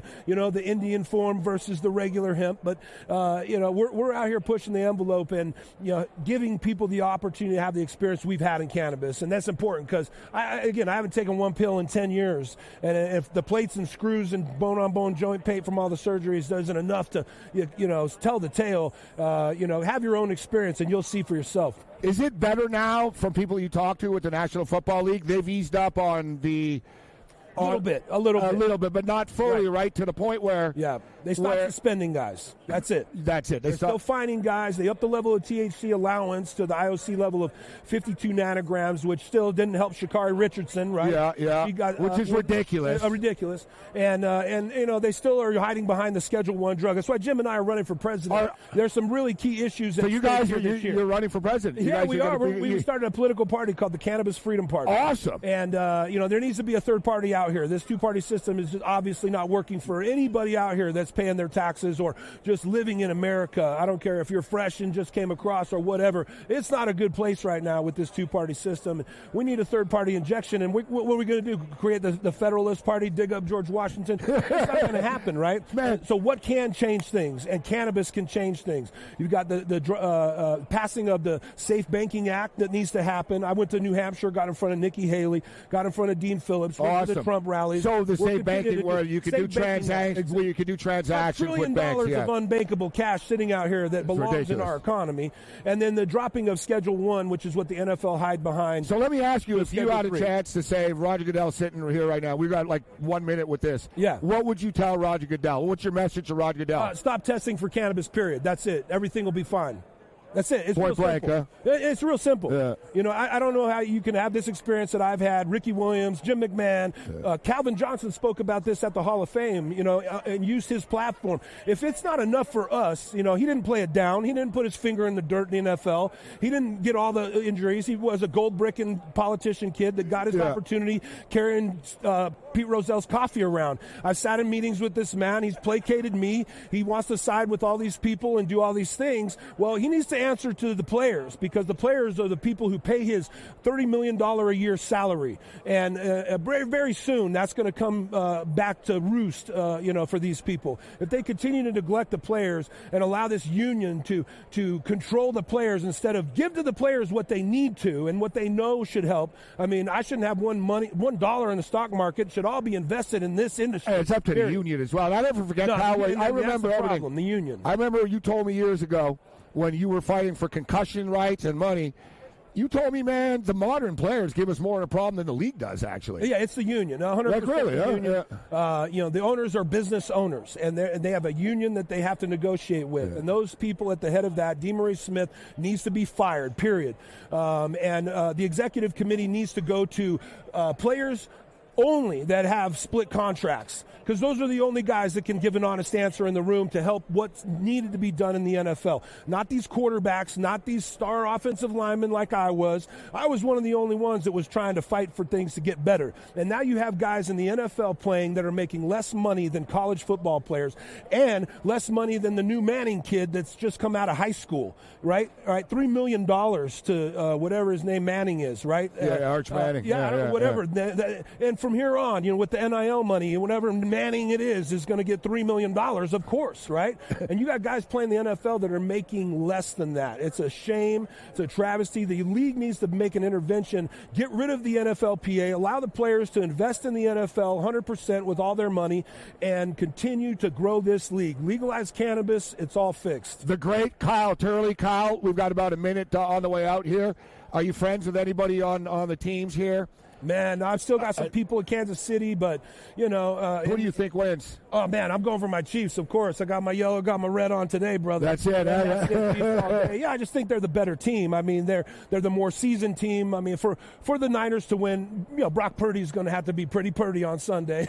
you know, the Indian form versus the regular hemp. But, uh, you know, we're, we're out here pushing the envelope and, you know, giving people the opportunity to have the experience we've had in cannabis. And that's important because, I, again, I haven't taken one pill in ten years. And if the plates and screws and bone-on-bone joint pain from all the surgeries isn't enough to, you, you know, tell the tale, uh, you know, have your own experience and you'll see for yourself. Is it better now from people you talk to with the National Football League? They've eased up on the A little bit, a little bit. A little bit, but not fully, right, right to the point where... Yeah, they stopped where, suspending guys. That's it. That's it. They They're stop- still finding guys. They upped the level of T H C allowance to the I O C level of fifty-two nanograms, which still didn't help Sha'Carri Richardson, right? Yeah, yeah, she got, which uh, is ridiculous. Uh, ridiculous. And, uh, and you know, they still are hiding behind the Schedule one drug. That's why Jim and I are running for president. Are, There's some really key issues. So you guys, are, you're, you're running for president. You yeah, guys we are. are. Be, we started a political party called the Cannabis Freedom Party. Awesome. And, uh, you know, there needs to be a third party out here. This two-party system is just obviously not working for anybody out here that's paying their taxes or just living in America. I don't care if you're fresh and just came across or whatever. It's not a good place right now with this two-party system. We need a third-party injection. And we, what are we going to do? Create the, the Federalist Party, dig up George Washington? It's not going to happen, right? Man. So what can change things? And cannabis can change things. You've got the, the uh, uh, passing of the Safe Banking Act that needs to happen. I went to New Hampshire, got in front of Nikki Haley, got in front of Dean Phillips, went awesome. to the Trump rallies. So the We're Safe Banking, where you can do transactions, where you can do transactions with banks. Dollars yeah. of unbankable cash sitting out here that belongs ridiculous. in our economy, and then the dropping of Schedule One, which is what the N F L hide behind. So let me ask you, if you had a three. chance to say, Roger Goodell sitting here right now, we've got like one minute with this. Yeah. What would you tell Roger Goodell? What's your message to Roger Goodell? Uh, stop testing for cannabis. Period. That's it. Everything will be fine. That's it. It's Point real blank, simple. huh? It's real simple. Yeah. You know, I, I don't know how you can have this experience that I've had. Ricky Williams, Jim McMahon, yeah. uh, Calvin Johnson spoke about this at the Hall of Fame, you know, uh, and used his platform. If it's not enough for us, you know, he didn't play it down. He didn't put his finger in the dirt in the N F L. He didn't get all the injuries. He was a gold-bricking politician kid that got his yeah. opportunity carrying uh, Pete Rozell's coffee around. I've sat in meetings with this man. He's placated me. He wants to side with all these people and do all these things. Well, he needs to answer to the players, because the players are the people who pay his thirty million dollars a year salary. And uh, very, very soon that's going to come uh, back to roost, uh, you know, for these people. If they continue to neglect the players and allow this union to, to control the players instead of give to the players what they need to and what they know should help. I mean, I shouldn't have one money, one dollar in the stock market. It should all be invested in this industry. Hey, it's up to Period. the union as well. I never forget no, how I, I remember that's the everything. problem, the union. I remember you told me years ago, when you were fighting for concussion rights and money, you told me, man, the modern players give us more of a problem than the league does, actually. Yeah, it's the union. one hundred percent Like really, the huh? union. Yeah. Uh, you know, the owners are business owners, and, and they have a union that they have to negotiate with. Yeah. And those people at the head of that, DeMaurice Smith, needs to be fired, period. Um, and uh, the executive committee needs to go to uh, players only that have split contracts, because those are the only guys that can give an honest answer in the room to help what's needed to be done in the N F L. Not these quarterbacks, not these star offensive linemen like I was. I was one of the only ones that was trying to fight for things to get better. And now you have guys in the N F L playing that are making less money than college football players and less money than the new Manning kid that's just come out of high school, right? All right, three million dollars to uh, whatever his name Manning is, right? Yeah, uh, Arch Manning. Uh, yeah, yeah, I don't yeah, know, whatever. Yeah. And from here on, you know, with the N I L money, whatever Manning it is, is going to get three million dollars, of course, right? And you got guys playing the N F L that are making less than that. It's a shame. It's a travesty. The league needs to make an intervention, get rid of the N F L P A, allow the players to invest in the N F L one hundred percent with all their money, and continue to grow this league. Legalize cannabis, it's all fixed. The great Kyle Turley. Kyle, we've got about a minute uh, on the way out here. Are you friends with anybody on, on the teams here? Man, I've still got some people in Kansas City, but, you know. Uh, Who do you think wins? Oh, man, I'm going for my Chiefs, of course. I got my yellow, got my red on today, brother. That's it. Yeah, Huh? that's it. Yeah, I just think they're the better team. I mean, they're they're the more seasoned team. I mean, for, for the Niners to win, you know, Brock Purdy's going to have to be pretty purdy on Sunday.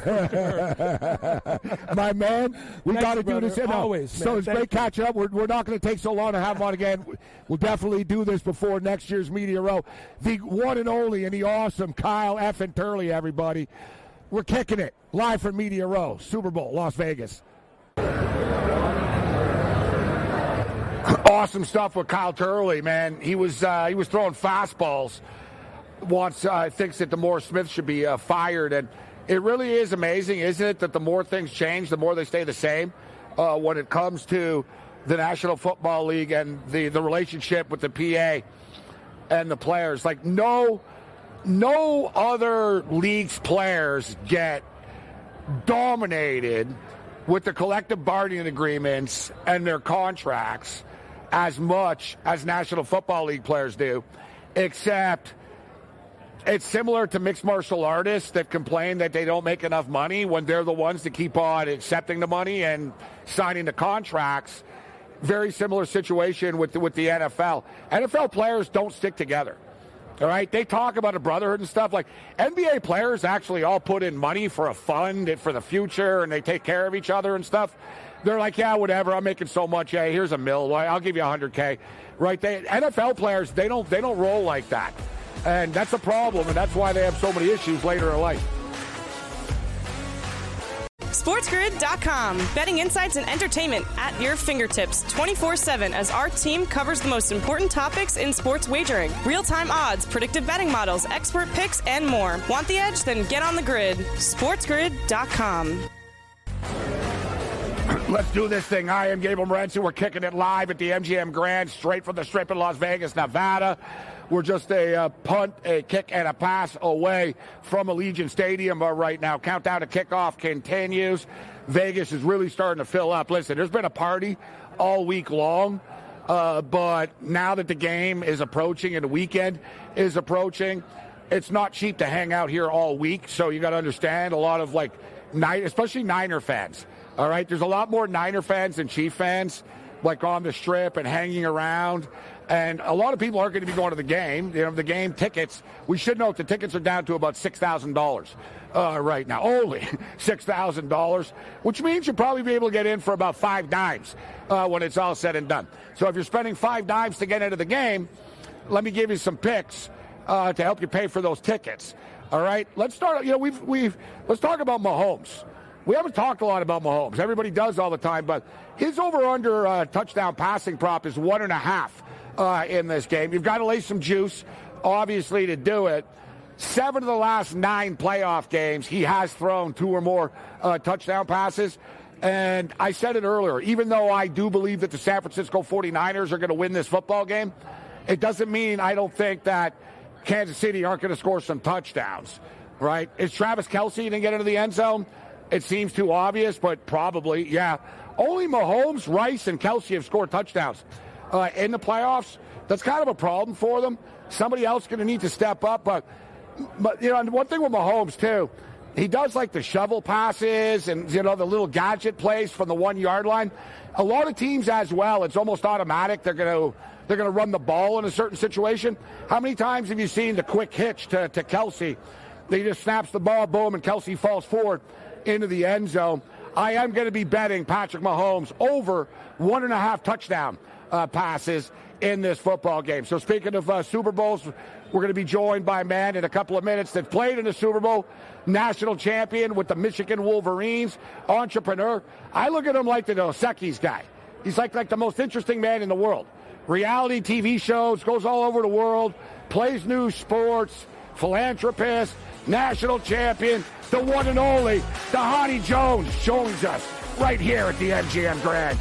My man, we got to do this. No, Always, man. So it's Thank great you. catch up. We're, we're not going to take so long to have him on again. We'll definitely do this before next year's Media Row. The one and only and the awesome Kyle F. and Turley, everybody. We're kicking it live from Media Row, Super Bowl, Las Vegas. Awesome stuff with Kyle Turley, man. He was uh, he was throwing fastballs. Wants uh, thinks that DeMaurice Smith should be uh, fired, and It really is amazing, isn't it, that the more things change, the more they stay the same uh, when it comes to the National Football League and the, the relationship with the P A and the players. Like, no, no other league's players get dominated with the collective bargaining agreements and their contracts as much as National Football League players do, except it's similar to mixed martial artists that complain that they don't make enough money when they're the ones that keep on accepting the money and signing the contracts. Very similar situation with the, with the N F L. N F L players don't stick together. All right, they talk about a brotherhood and stuff. Like, N B A players actually all put in money for a fund and for the future, and they take care of each other and stuff. They're like, yeah, whatever, I'm making so much. Hey, here's a mill. I'll give you one hundred K. Right? They, N F L players, they don't they don't roll like that. And that's a problem, and that's why they have so many issues later in life. SportsGrid dot com. Betting insights and entertainment at your fingertips twenty-four seven as our team covers the most important topics in sports wagering. Real-time odds, predictive betting models, expert picks, and more. Want the edge? Then get on the grid. SportsGrid dot com. Let's do this thing. I am Gabriel Morency. We're kicking it live at the M G M Grand, straight from the Strip in Las Vegas, Nevada. We're just a uh, punt, a kick, and a pass away from Allegiant Stadium uh, right now. Countdown to kickoff continues. Vegas is really starting to fill up. Listen, there's been a party all week long, uh, but now that the game is approaching and the weekend is approaching, it's not cheap to hang out here all week. So you got to understand, a lot of, like, night, especially Niner fans. All right, there's a lot more Niner fans than Chief fans, like on the Strip and hanging around. And a lot of people aren't going to be going to the game. You know, the game tickets, we should note the tickets are down to about six thousand dollars uh, right now. Only six thousand dollars, which means you'll probably be able to get in for about five dimes uh, when it's all said and done. So if you're spending five dimes to get into the game, let me give you some picks uh, to help you pay for those tickets. All right, let's start. You know, we've we've let's talk about Mahomes. We haven't talked a lot about Mahomes. Everybody does all the time, but his over-under uh, touchdown passing prop is one and a half uh, in this game. You've got to lay some juice, obviously, to do it. Seven of the last nine playoff games, he has thrown two or more uh, touchdown passes. And I said it earlier, even though I do believe that the San Francisco forty-niners are going to win this football game, it doesn't mean I don't think that Kansas City aren't going to score some touchdowns, right? Is Travis Kelce going to get into the end zone? It seems too obvious, but probably, yeah. Only Mahomes, Rice, and Kelce have scored touchdowns uh, in the playoffs. That's kind of a problem for them. Somebody else is going to need to step up. But, but, you know, and one thing with Mahomes, too, he does like the shovel passes and, you know, the little gadget plays from the one-yard line. A lot of teams as well, it's almost automatic. They're going to they're going to run the ball in a certain situation. How many times have you seen the quick hitch to, to Kelce? He just snaps the ball, boom, and Kelce falls forward into the end zone. I am going to be betting Patrick Mahomes over one and a half touchdown uh, passes in this football game. So speaking of uh, Super Bowls, we're going to be joined by a man in a couple of minutes that played in the Super Bowl, national champion with the Michigan Wolverines, entrepreneur. I look at him like the Dos Equis guy. He's like, like the most interesting man in the world. Reality T V shows, goes all over the world, plays new sports, philanthropist, national champion, the one and only, the Hottie Jones, joins us right here at the M G M Grand.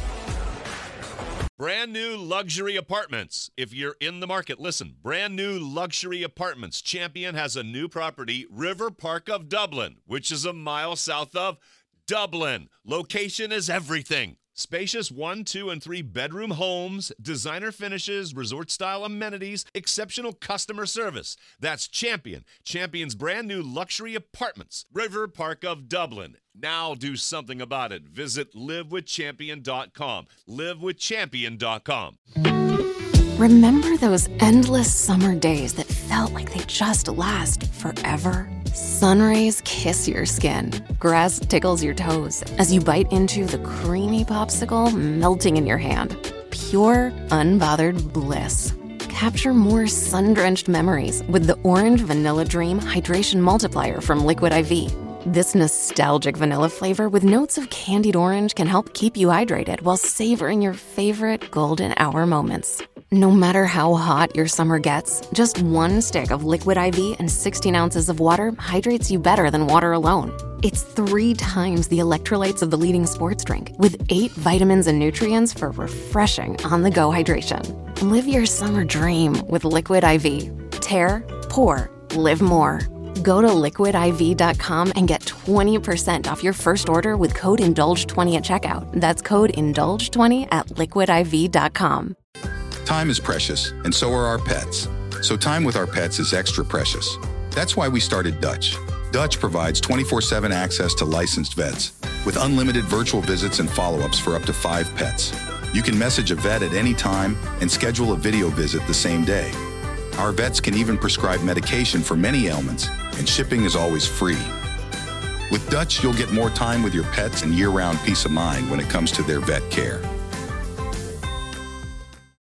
Brand new luxury apartments. If you're in the market, listen. Brand new luxury apartments. Champion has a new property, River Park of Dublin, which is a mile south of Dublin. Location is everything. Spacious one, two, and three bedroom homes, designer finishes, resort-style amenities, exceptional customer service. That's Champion. Champion's brand new luxury apartments. River Park of Dublin. Now do something about it. Visit live with champion dot com. live with champion dot com. Remember those endless summer days that felt like they just last forever? Sun rays kiss your skin. Grass tickles your toes as you bite into the creamy popsicle melting in your hand. Pure, unbothered bliss. Capture more sun-drenched memories with the Orange Vanilla Dream Hydration Multiplier from Liquid I V. This nostalgic vanilla flavor with notes of candied orange can help keep you hydrated while savoring your favorite golden hour moments. No matter how hot your summer gets, just one stick of Liquid I V and sixteen ounces of water hydrates you better than water alone. It's three times the electrolytes of the leading sports drink, with eight vitamins and nutrients for refreshing on-the-go hydration. Live your summer dream with Liquid I V. Tear, pour, live more. Go to liquid I V dot com and get twenty percent off your first order with code indulge twenty at checkout. That's code indulge twenty at liquid I V dot com. Time is precious, and so are our pets. So time with our pets is extra precious. That's why we started Dutch. Dutch provides twenty-four seven access to licensed vets with unlimited virtual visits and follow-ups for up to five pets. You can message a vet at any time and schedule a video visit the same day. Our vets can even prescribe medication for many ailments, and shipping is always free. With Dutch, you'll get more time with your pets and year-round peace of mind when it comes to their vet care.